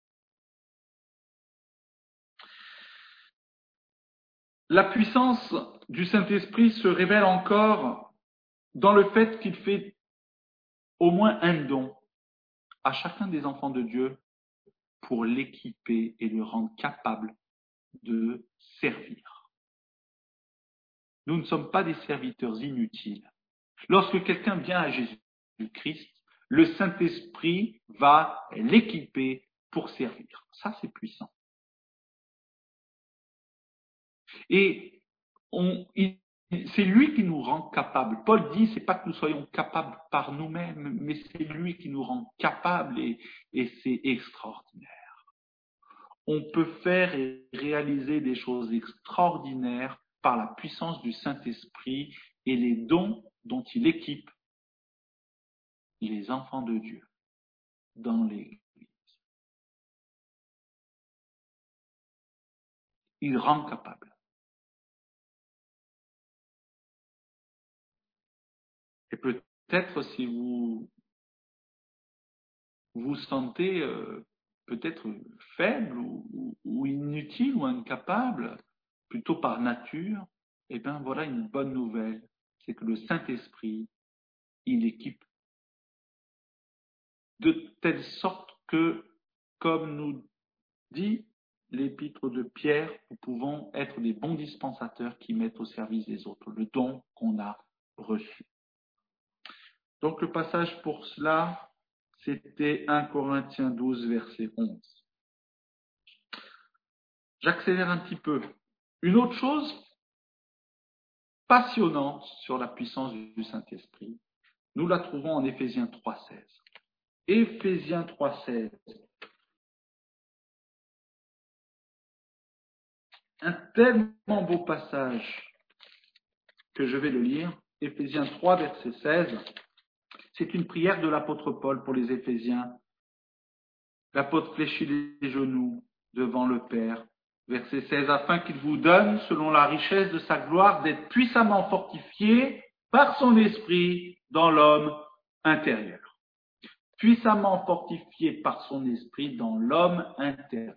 La puissance du Saint-Esprit se révèle encore dans le fait qu'il fait au moins un don à chacun des enfants de Dieu pour l'équiper et le rendre capable de servir. Nous ne sommes pas des serviteurs inutiles. Lorsque quelqu'un vient à Jésus-Christ, le Saint-Esprit va l'équiper pour servir. Ça, c'est puissant. Et c'est lui qui nous rend capables. Paul dit, c'est pas que nous soyons capables par nous-mêmes, mais c'est lui qui nous rend capables et c'est extraordinaire. On peut faire et réaliser des choses extraordinaires par la puissance du Saint-Esprit et les dons dont il équipe les enfants de Dieu dans l'Église. Il rend capable. Et peut-être si vous vous sentez peut-être faible ou inutile ou incapable, plutôt par nature, eh bien voilà une bonne nouvelle. c'est que le Saint-Esprit, il équipe de telle sorte que, comme nous dit l'épître de Pierre, nous pouvons être des bons dispensateurs qui mettent au service des autres le don qu'on a reçu. Donc le passage pour cela, c'était 1 Corinthiens 12, verset 11. J'accélère un petit peu. Une autre chose passionnante sur la puissance du Saint-Esprit, nous la trouvons en Éphésiens 3,16. Éphésiens 3,16. Un tellement beau passage que je vais le lire. Éphésiens 3, verset 16. C'est une prière de l'apôtre Paul pour les Éphésiens. L'apôtre fléchit les genoux devant le Père. Verset 16. Afin qu'il vous donne, selon la richesse de sa gloire, d'être puissamment fortifié par son esprit dans l'homme intérieur. Puissamment fortifié par son esprit dans l'homme intérieur.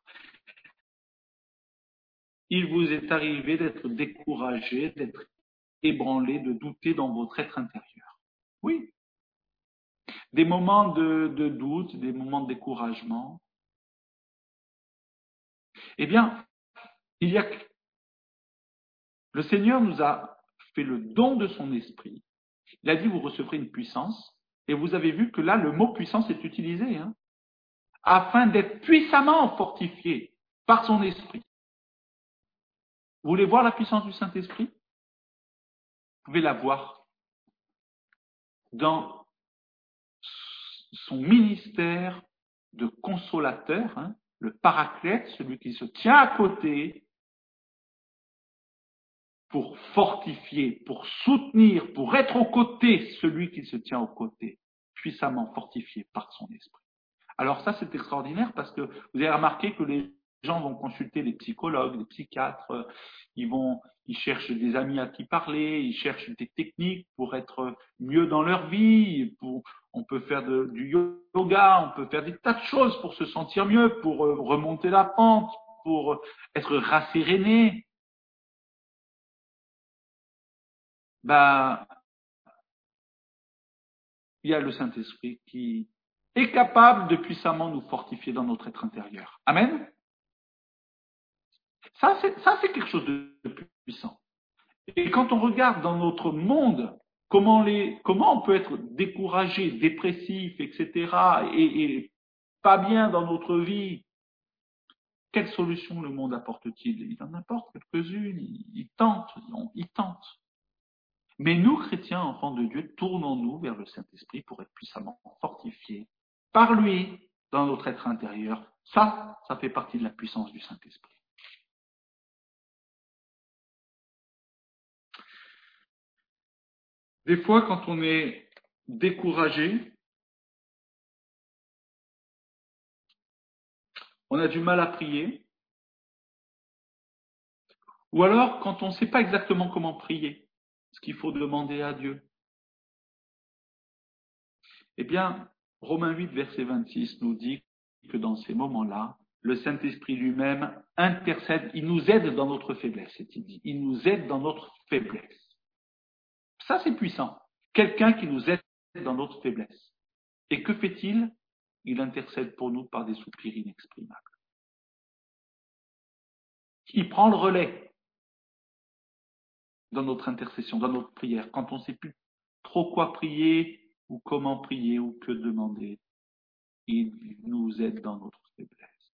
Il vous est arrivé d'être découragé, d'être ébranlé, de douter dans votre être intérieur. Oui. Des moments de doute, des moments de découragement. Eh bien, le Seigneur nous a fait le don de son esprit. Il a dit, vous recevrez une puissance. Et vous avez vu que là, le mot puissance est utilisé, afin d'être puissamment fortifié par son esprit. Vous voulez voir la puissance du Saint-Esprit? Vous pouvez la voir dans son ministère de consolateur, le paraclète, celui qui se tient à côté pour fortifier, pour soutenir, pour être aux côtés, celui qui se tient aux côtés, puissamment fortifié par son esprit. Alors ça, c'est extraordinaire parce que vous avez remarqué que les gens vont consulter les psychologues, les psychiatres, ils cherchent des amis à qui parler, ils cherchent des techniques pour être mieux dans leur vie, on peut faire du yoga, on peut faire des tas de choses pour se sentir mieux, pour remonter la pente, pour être rasséréné. Il y a le Saint-Esprit qui est capable de puissamment nous fortifier dans notre être intérieur. Amen. Ça, c'est quelque chose de puissant. Et quand on regarde dans notre monde, comment on peut être découragé, dépressif, etc., et pas bien dans notre vie, quelle solution le monde apporte-t-il? Il en apporte quelques-unes, il tente. Mais nous, chrétiens, enfants de Dieu, tournons-nous vers le Saint-Esprit pour être puissamment fortifiés par lui dans notre être intérieur. Ça fait partie de la puissance du Saint-Esprit. Des fois, quand on est découragé, on a du mal à prier, ou alors quand on ne sait pas exactement comment prier, ce qu'il faut demander à Dieu. Eh bien, Romains 8, verset 26 nous dit que dans ces moments-là, le Saint-Esprit lui-même intercède, il nous aide dans notre faiblesse, c'est-il dit. Il nous aide dans notre faiblesse. Ça, c'est puissant. Quelqu'un qui nous aide dans notre faiblesse. Et que fait-il? Il intercède pour nous par des soupirs inexprimables. Il prend le relais dans notre intercession, dans notre prière. Quand on ne sait plus trop quoi prier, ou comment prier, ou que demander, il nous aide dans notre faiblesse.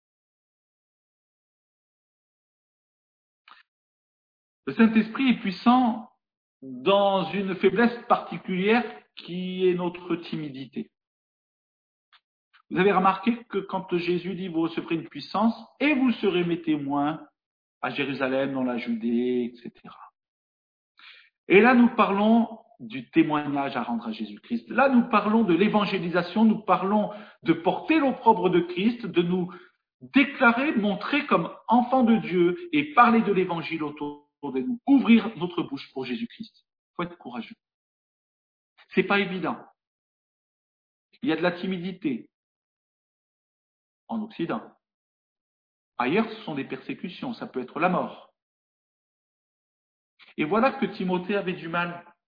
Le Saint-Esprit est puissant dans une faiblesse particulière qui est notre timidité. Vous avez remarqué que quand Jésus dit vous recevrez une puissance et vous serez mes témoins à Jérusalem, dans la Judée, etc. Et là, nous parlons du témoignage à rendre à Jésus-Christ. Là, nous parlons de l'évangélisation, nous parlons de porter l'opprobre de Christ, de nous déclarer, montrer comme enfants de Dieu et parler de l'évangile autour de nous, ouvrir notre bouche pour Jésus-Christ. Il faut être courageux. C'est pas évident. Il y a de la timidité en Occident. Ailleurs, ce sont des persécutions, ça peut être la mort. Et voilà que Timothée avait du mal.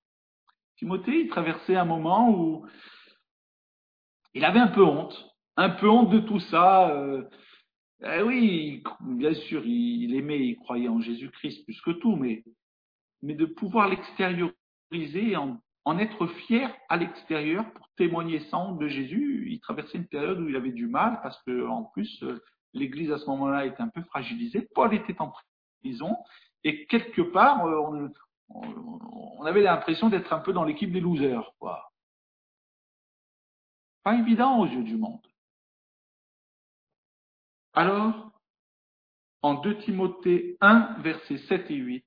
Timothée, il traversait un moment où il avait un peu honte de tout ça. Oui, bien sûr, il aimait, il croyait en Jésus-Christ plus que tout, mais de pouvoir l'extérioriser, en être fier à l'extérieur pour témoigner sans honte de Jésus, il traversait une période où il avait du mal parce que, en plus, l'Église à ce moment-là était un peu fragilisée. Paul était en prison et quelque part, on avait l'impression d'être un peu dans l'équipe des losers, quoi. Pas évident aux yeux du monde. Alors, en 2 Timothée 1, versets 7 et 8,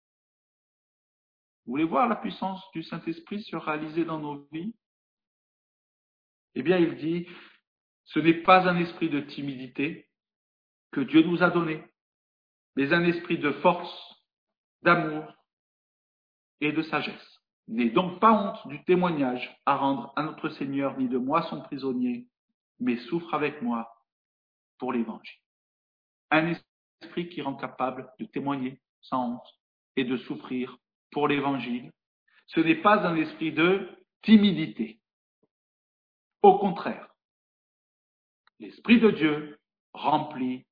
vous voulez voir la puissance du Saint-Esprit se réaliser dans nos vies? Eh bien, il dit, ce n'est pas un esprit de timidité que Dieu nous a donné, mais un esprit de force, d'amour et de sagesse. N'aie donc pas honte du témoignage à rendre à notre Seigneur, ni de moi son prisonnier, mais souffre avec moi pour l'Évangile. Un esprit qui rend capable de témoigner sans honte et de souffrir pour l'Évangile. Ce n'est pas un esprit de timidité. Au contraire, l'Esprit de Dieu remplit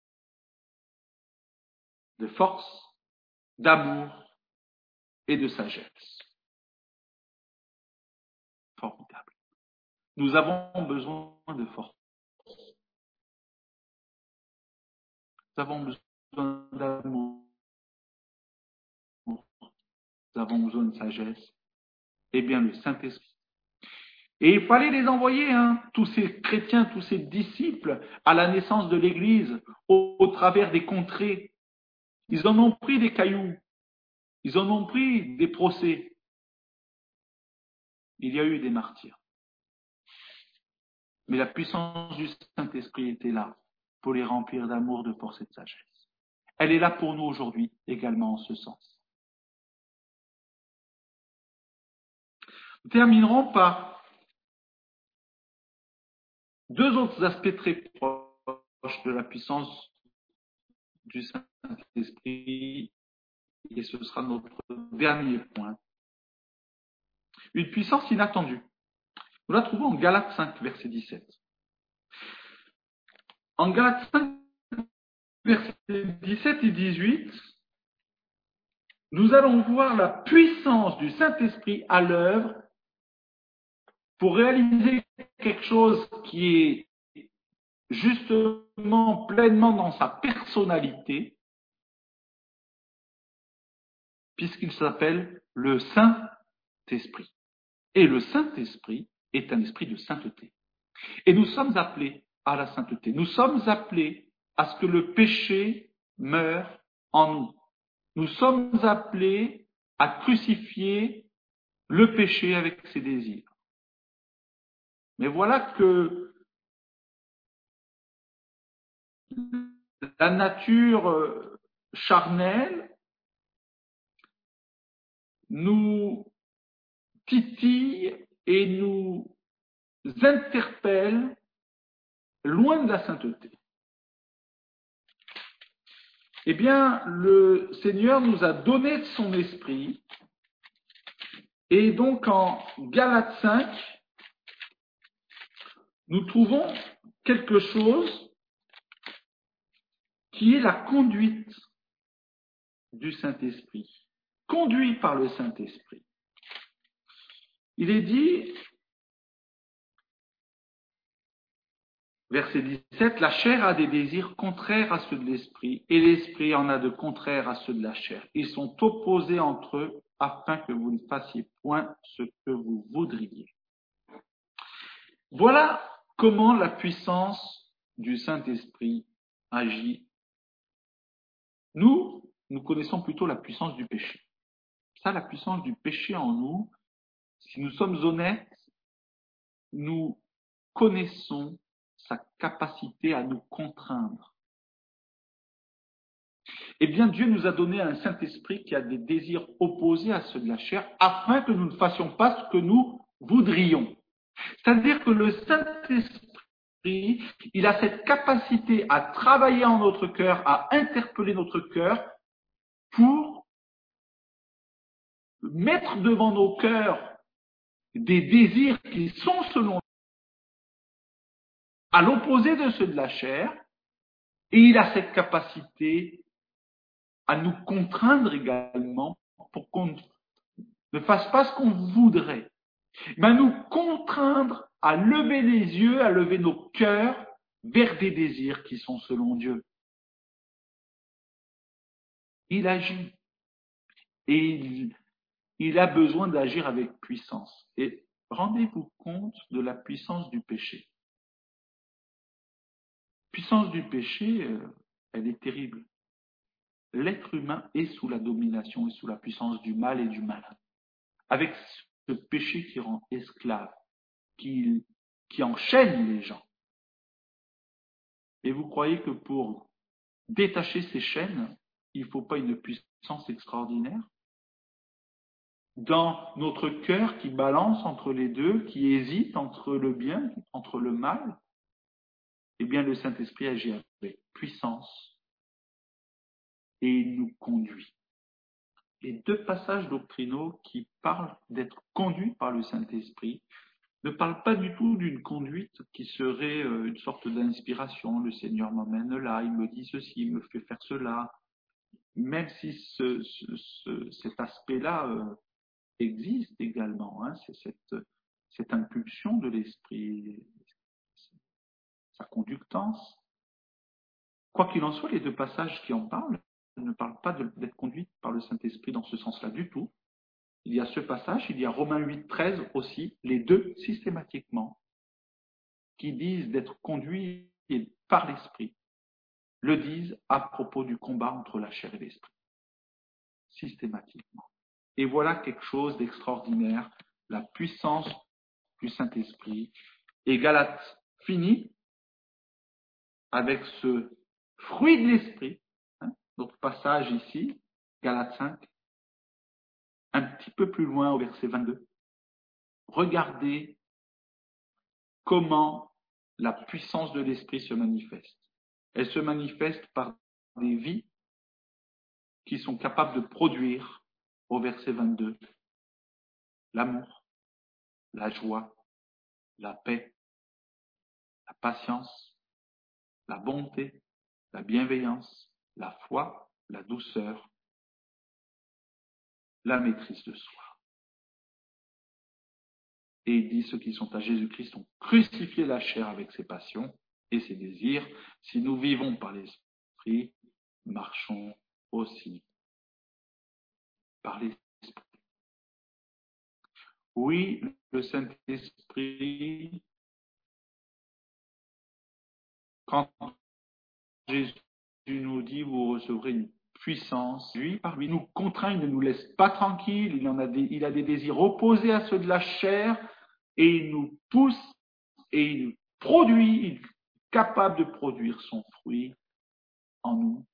de force, d'amour et de sagesse. Formidable. Nous avons besoin de force. Nous avons besoin d'amour. Nous avons besoin de sagesse. Eh bien, le Saint-Esprit. Et il fallait les envoyer, tous ces chrétiens, tous ces disciples, à la naissance de l'Église, au travers des contrées. Ils en ont pris des cailloux. Ils en ont pris des procès. Il y a eu des martyrs. Mais la puissance du Saint-Esprit était là pour les remplir d'amour, de force et de sagesse. Elle est là pour nous aujourd'hui également en ce sens. Nous terminerons par deux autres aspects très proches de la puissance du Saint-Esprit, et ce sera notre dernier point. Une puissance inattendue. Nous la trouvons en Galates 5, verset 17. En Galates 5, versets 17 et 18, nous allons voir la puissance du Saint-Esprit à l'œuvre pour réaliser quelque chose qui est justement pleinement dans sa personnalité, puisqu'il s'appelle le Saint-Esprit. Et le Saint-Esprit est un esprit de sainteté. Et nous sommes appelés à la sainteté. Nous sommes appelés à ce que le péché meure en nous. Nous sommes appelés à crucifier le péché avec ses désirs. Mais voilà que la nature charnelle nous titille et nous interpelle loin de la sainteté. Eh bien, le Seigneur nous a donné de son esprit, et donc en Galates 5, nous trouvons quelque chose qui est la conduite du Saint-Esprit, conduit par le Saint-Esprit. Il est dit, verset 17, la chair a des désirs contraires à ceux de l'esprit, et l'esprit en a de contraires à ceux de la chair. Ils sont opposés entre eux, afin que vous ne fassiez point ce que vous voudriez. Voilà comment la puissance du Saint-Esprit agit. Nous connaissons plutôt la puissance du péché. Ça, la puissance du péché en nous, si nous sommes honnêtes, nous connaissons sa capacité à nous contraindre. Eh bien, Dieu nous a donné un Saint-Esprit qui a des désirs opposés à ceux de la chair, afin que nous ne fassions pas ce que nous voudrions. C'est-à-dire que le Saint-Esprit, il a cette capacité à travailler en notre cœur, à interpeller notre cœur pour mettre devant nos cœurs des désirs qui sont selon à l'opposé de ceux de la chair, et il a cette capacité à nous contraindre également pour qu'on ne fasse pas ce qu'on voudrait, mais à nous contraindre à lever les yeux, à lever nos cœurs vers des désirs qui sont selon Dieu. Il agit et il a besoin d'agir avec puissance. Et rendez-vous compte de la puissance du péché. La puissance du péché, elle est terrible. L'être humain est sous la domination et sous la puissance du mal et du malin. Avec ce péché qui rend esclave, qui enchaîne les gens. Et vous croyez que pour détacher ces chaînes, il ne faut pas une puissance extraordinaire? Dans notre cœur qui balance entre les deux, qui hésite entre le bien, entre le mal, eh bien le Saint-Esprit agit avec puissance et il nous conduit. Les deux passages doctrinaux qui parlent d'être conduits par le Saint-Esprit ne parlent pas du tout d'une conduite qui serait une sorte d'inspiration. Le Seigneur m'emmène là, il me dit ceci, il me fait faire cela. Même si cet aspect-là existe également, hein, c'est cette impulsion de l'esprit, sa conductance. Quoi qu'il en soit, les deux passages qui en parlent ne parlent pas d'être conduite par le Saint-Esprit dans ce sens-là du tout. Il y a ce passage, il y a Romains 8, 13 aussi, les deux systématiquement, qui disent d'être conduits par l'Esprit, le disent à propos du combat entre la chair et l'Esprit, systématiquement. Et voilà quelque chose d'extraordinaire, la puissance du Saint-Esprit. Et Galates finit avec ce fruit de l'Esprit, hein, notre passage ici, Galates 5, un petit peu plus loin au verset 22. Regardez comment la puissance de l'Esprit se manifeste. Elle se manifeste par des vies qui sont capables de produire, au verset 22, l'amour, la joie, la paix, la patience, la bonté, la bienveillance, la foi, la douceur, la maîtrise de soi. Et il dit, ceux qui sont à Jésus-Christ ont crucifié la chair avec ses passions et ses désirs. Si nous vivons par l'Esprit, marchons aussi par l'Esprit. Oui, le Saint-Esprit, quand Jésus nous dit, vous recevrez une puissance, lui, parmi nous contraint, il ne nous laisse pas tranquilles, il a des désirs opposés à ceux de la chair, et il nous pousse, et il produit, il est capable de produire son fruit en nous.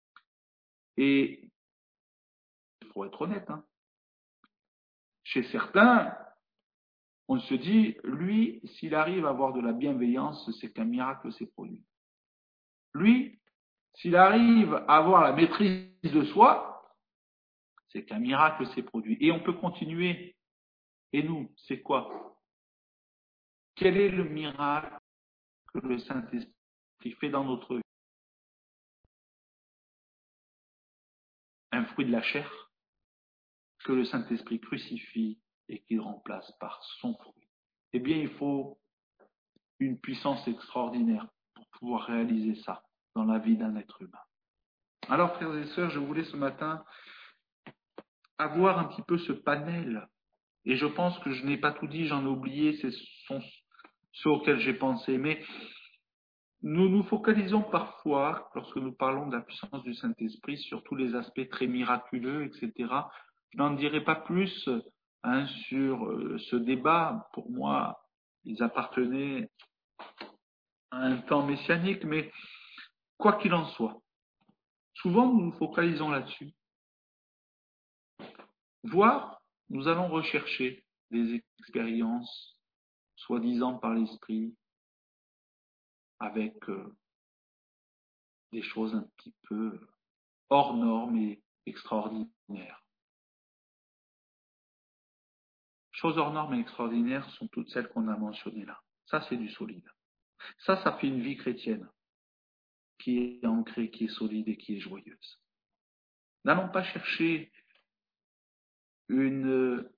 Et il faut être honnête, hein, chez certains, on se dit, lui, s'il arrive à avoir de la bienveillance, c'est qu'un miracle s'est produit. Lui, s'il arrive à avoir la maîtrise de soi, c'est qu'un miracle s'est produit. Et on peut continuer. Et nous, c'est quoi? Quel est le miracle que le Saint-Esprit fait dans notre vie? Un fruit de la chair que le Saint-Esprit crucifie et qu'il remplace par son fruit. Eh bien, il faut une puissance extraordinaire pour pouvoir réaliser ça dans la vie d'un être humain. Alors, frères et sœurs, je voulais ce matin avoir un petit peu ce panel. Et je pense que je n'ai pas tout dit, j'en ai oublié, ce sont ceux auxquels j'ai pensé. Mais nous nous focalisons parfois, lorsque nous parlons de la puissance du Saint-Esprit, sur tous les aspects très miraculeux, etc. Je n'en dirai pas plus hein, sur ce débat. Pour moi, ils appartenaient à un temps messianique, mais quoi qu'il en soit, souvent nous nous focalisons là-dessus. Voire, nous allons rechercher des expériences, soi-disant par l'esprit, avec des choses un petit peu hors normes et extraordinaires. Choses hors normes et extraordinaires sont toutes celles qu'on a mentionnées là. Ça, c'est du solide. Ça fait une vie chrétienne qui est ancrée, qui est solide et qui est joyeuse. N'allons pas chercher le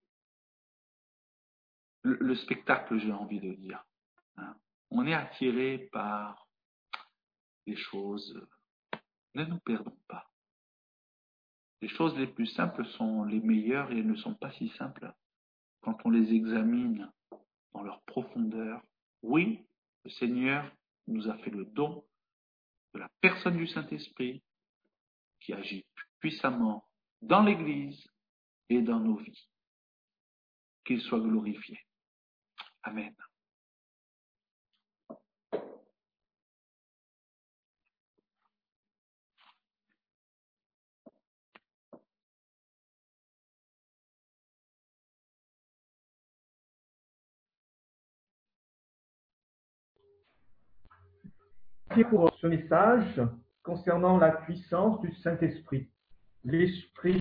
spectacle, j'ai envie de dire. Hein. On est attiré par les choses. Ne nous perdons pas. Les choses les plus simples sont les meilleures et elles ne sont pas si simples quand on les examine dans leur profondeur. Oui, le Seigneur nous a fait le don de la personne du Saint-Esprit qui agit puissamment dans l'Église et dans nos vies. Qu'il soit glorifié. Amen. Merci pour ce message concernant la puissance du Saint-Esprit. L'Esprit